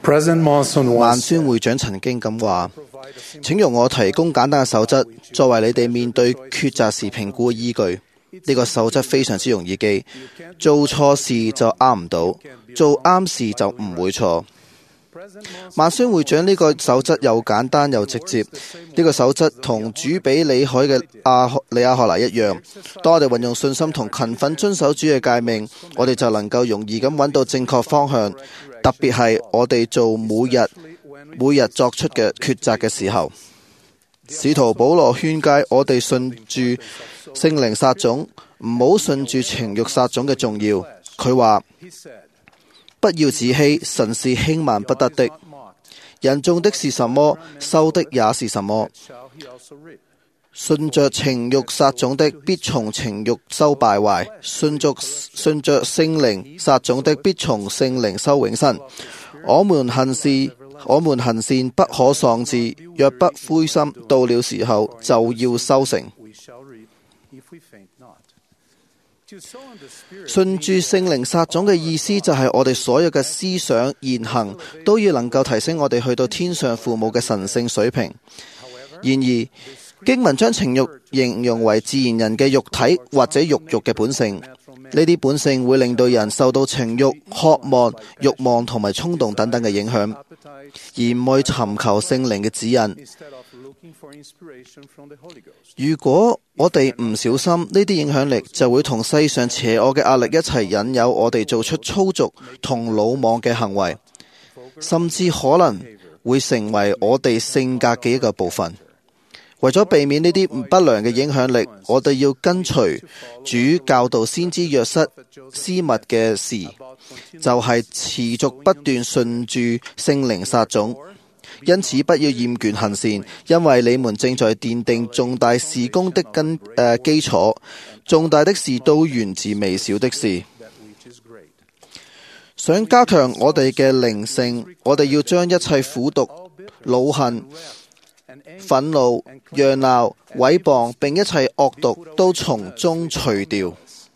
President Monson 萬 once 宣會長曾經咁話：請容我提供簡單嘅守則，作為你哋面對抉擇時評估嘅依據。呢個守則非常之容易記，做錯事就啱唔到，做啱事就唔會錯。萬宣會長呢個守則又簡單又直接。呢個守則同主比里海嘅利亞學拿一樣。當我哋運用信心同勤奮遵守主嘅誡命，我哋就能夠容易咁揾到正確方向。特別係我哋做每日作出嘅抉擇嘅時候，使徒保羅勸誡我哋順住聖靈撒種，唔好順住情慾撒種嘅重要。佢話：不要自欺，神是輕慢不得的。人種的是什麼，收的也是什麼。順着情慾撒種的，必從情慾收敗壞；順着聖靈撒種的，必從聖靈收永生。我們行善不可喪志，若不灰心，到了時候就要收成。順住聖靈撒種嘅意思就係我哋所有嘅思想言行都要能夠提升我哋去到天上父母嘅神聖水平。然而經文將情慾形容為自然人嘅肉體或者肉慾嘅本性，呢啲本性會令到人受到情慾、渴望、慾望同埋衝動等等嘅影響，而唔去尋求聖靈嘅指引。如果我哋唔小心，呢啲影響力就會同世上邪惡嘅壓力一齊引誘我哋做出粗俗同魯莽嘅行為，甚至可能會成為我哋性格嘅一個部分。為咗避免呢啲不良嘅影響力，我哋要跟隨主教導先知約瑟私密嘅事，就係持續不斷順住聖靈撒種。因此不要厭倦行善，因為你們正在奠定重大事工的基礎。重大的事都源自微小的事。想加強我哋嘅靈性，我哋要將一切苦毒、惱恨、憤怒、嚷鬧、毀謗並一切惡毒都從中除掉，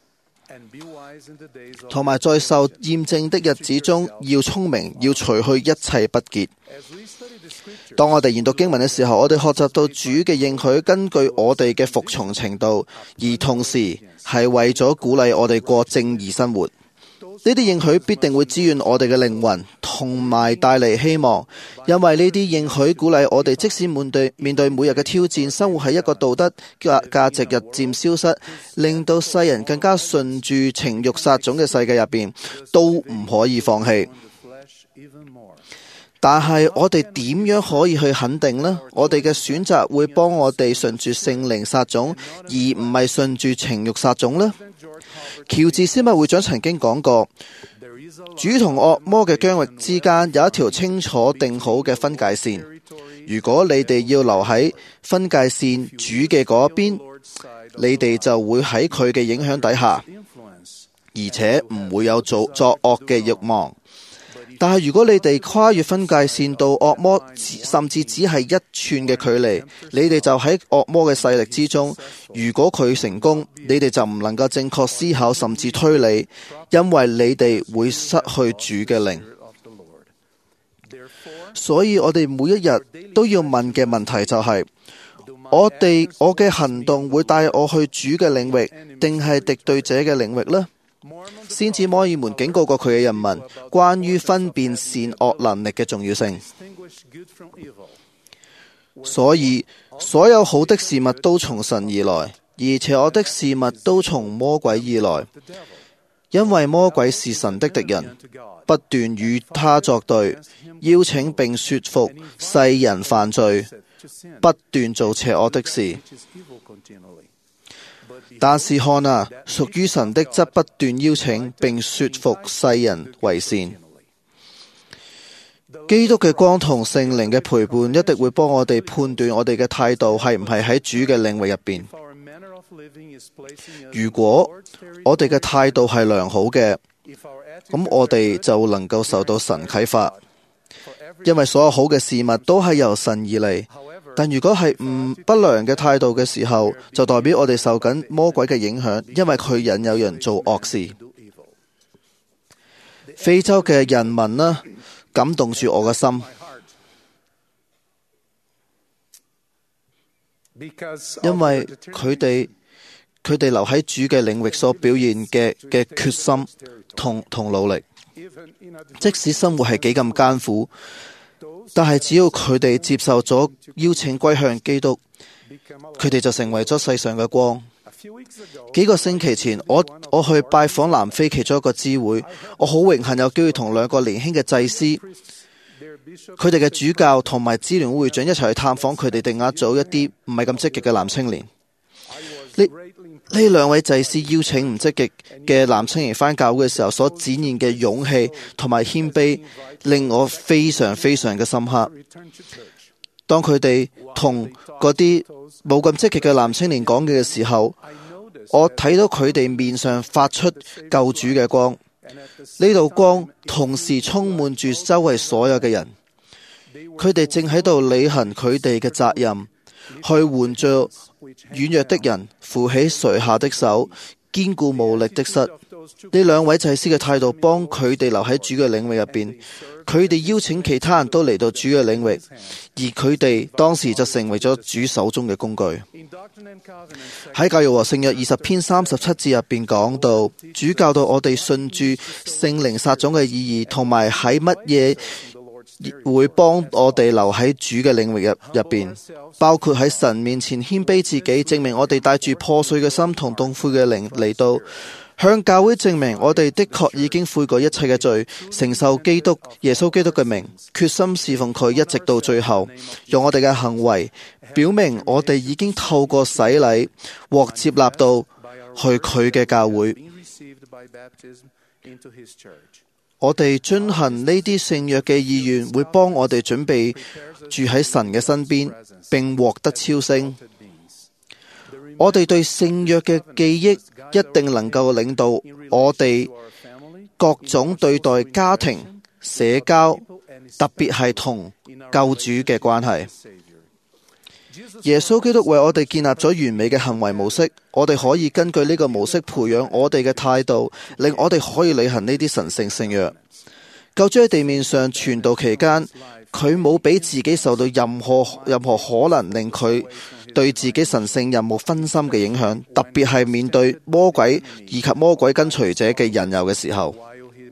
同埋在受驗證的日子中要聰明，要除去一切不潔。當我哋研讀經文嘅時候，我哋學習到主嘅應許根據我哋嘅服從程度，而同時係為咗鼓勵我哋過正義生活。呢啲應許必定會滋潤我哋嘅靈魂，同埋帶嚟希望，因為呢啲應許鼓勵我哋，即使面對每日嘅挑戰，生活喺一個道德價值日漸消失，令到世人更加順住情慾撒種嘅世界入邊，都唔可以放棄。但係我哋點樣可以去肯定呢？我哋嘅選擇會幫我哋順住聖靈撒種，而唔係順住情慾撒種呢？喬治斯密會長曾經講過，主同惡魔嘅疆域之間有一條清楚定好嘅分界線。如果你哋要留喺分界線主嘅嗰一邊，你哋就會喺佢嘅影響底下，而且唔會有作惡嘅慾望。但係如果你哋跨越分界線到惡魔，甚至只係1寸嘅距離，你哋就喺惡魔嘅勢力之中。如果佢成功，你哋就唔能夠正確思考，甚至推理，因為你哋會失去主嘅靈。所以我哋每一日都要問嘅問題就係：我嘅行動會帶我去主嘅領域，定係敵對者嘅領域呢？先知摩爾門警告過佢嘅人民，關於分辨善惡能力嘅重要性。所以所有好的事物都從神而來，而邪惡的事物都從魔鬼而來，因為魔鬼是神的敵人，不斷與他作對，邀請並說服世人犯罪，不斷做邪惡的事。但是看啊，屬於神的則不斷邀請並說服世人為善。基督嘅光同聖靈嘅陪伴一定會幫我哋判斷我哋嘅態度係唔係喺主嘅領域入邊。如果我哋嘅態度係良好嘅，咁我哋就能夠受到神啟發，因為所有好嘅事物都係由神而嚟。但如果係不良嘅態度嘅時候，就代表我哋受緊魔鬼嘅影響，因為佢引誘人做惡事。非洲嘅人民呢， 感動住我嘅心，因為佢哋留喺主嘅領域所表現嘅決心同努力，即使生活係幾咁艱苦，但係只要佢哋接受咗邀請歸向基督，佢哋就成為咗世上嘅光。幾個星期前，我去拜訪南非其中一個支會，我好榮幸有機會同2個年輕嘅祭司，佢哋嘅主教同埋支聯會會長一齊去探訪佢哋定額組一啲唔係咁積極嘅男青年。呢2位祭司邀請唔積極嘅男青年返教會嘅時候所展現嘅勇氣同埋謙卑，令我非常非常嘅深刻。當佢哋同嗰啲冇咁積極嘅男青年講嘅時候，我睇到佢哋面上發出救主嘅光，呢道光同時充滿住周圍所有嘅人，佢哋正喺度履行佢哋嘅責任，去援助軟弱的人，扶起垂下的手，堅固無力的膝。呢2位祭司嘅態度幫佢哋留喺主嘅領域入邊，佢哋邀請其他人都嚟到主嘅領域，而佢哋當時就成為咗主手中嘅工具。喺教育和聖約20篇37節入邊講到，主教導我哋信住聖靈撒種嘅意義，同埋喺乜嘢會幫我哋留喺主嘅領域入邊，包括喺神面前謙卑自己，證明我哋帶住破碎嘅心同痛悔嘅靈嚟到向教會證明我哋的確已經悔過一切嘅罪，承受耶穌基督嘅名，決心侍奉佢一直到最後，用我哋嘅行為表明我哋已經透過洗禮獲接納到去佢嘅教會。我哋遵行呢啲聖約嘅意願，會幫我哋準備住喺神嘅身邊，並獲得超升。我哋對聖約嘅記憶一定能夠領導我哋各種對待家庭、社交，特別係同救主嘅關係。耶穌基督為我哋建立咗完美嘅行為模式，我哋可以根據呢個模式培養我哋嘅態度，令我哋可以履行呢啲神聖聖約。救主喺地面上傳道期間，佢冇俾自己受到任何可能令佢對自己神聖任務分心嘅影響，特別係面對魔鬼以及魔鬼跟隨者嘅引誘嘅時候。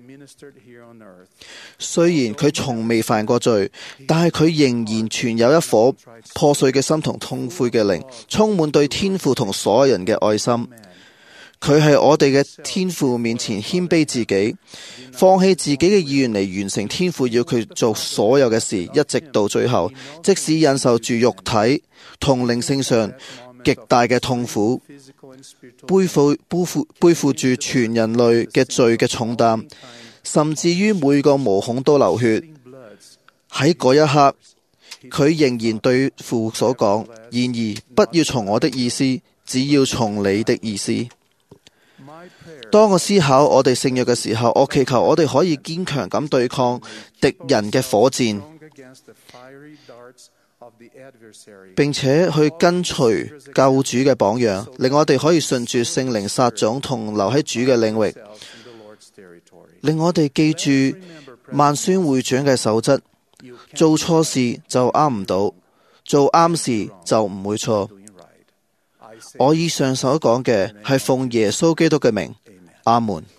雖然佢從未犯過罪，但係佢仍然存有一顆破碎嘅心同痛悔嘅靈，充滿對天父同所有人嘅愛心。佢係我哋嘅天父面前謙卑自己，放棄自己嘅意願嚟完成天父要佢做所有嘅事，一直到最後，即使忍受住肉體同靈性上極大嘅痛苦，背負住全人類嘅罪嘅重擔，甚至於每個毛孔都流血。喺嗰一刻，佢仍然對父所講：然而不要從我的意思，只要從你的意思。當我思考我哋聖約嘅時候，我祈求我哋可以堅強咁對抗敵人嘅火箭，並且去跟隨救主嘅榜樣，令我哋可以順住聖靈撒種同留喺主嘅領域，令我哋記住萬宣會長嘅守則：做錯事就啱唔到，做啱事就唔會錯。我以上所講嘅係奉耶穌基督嘅名，阿門。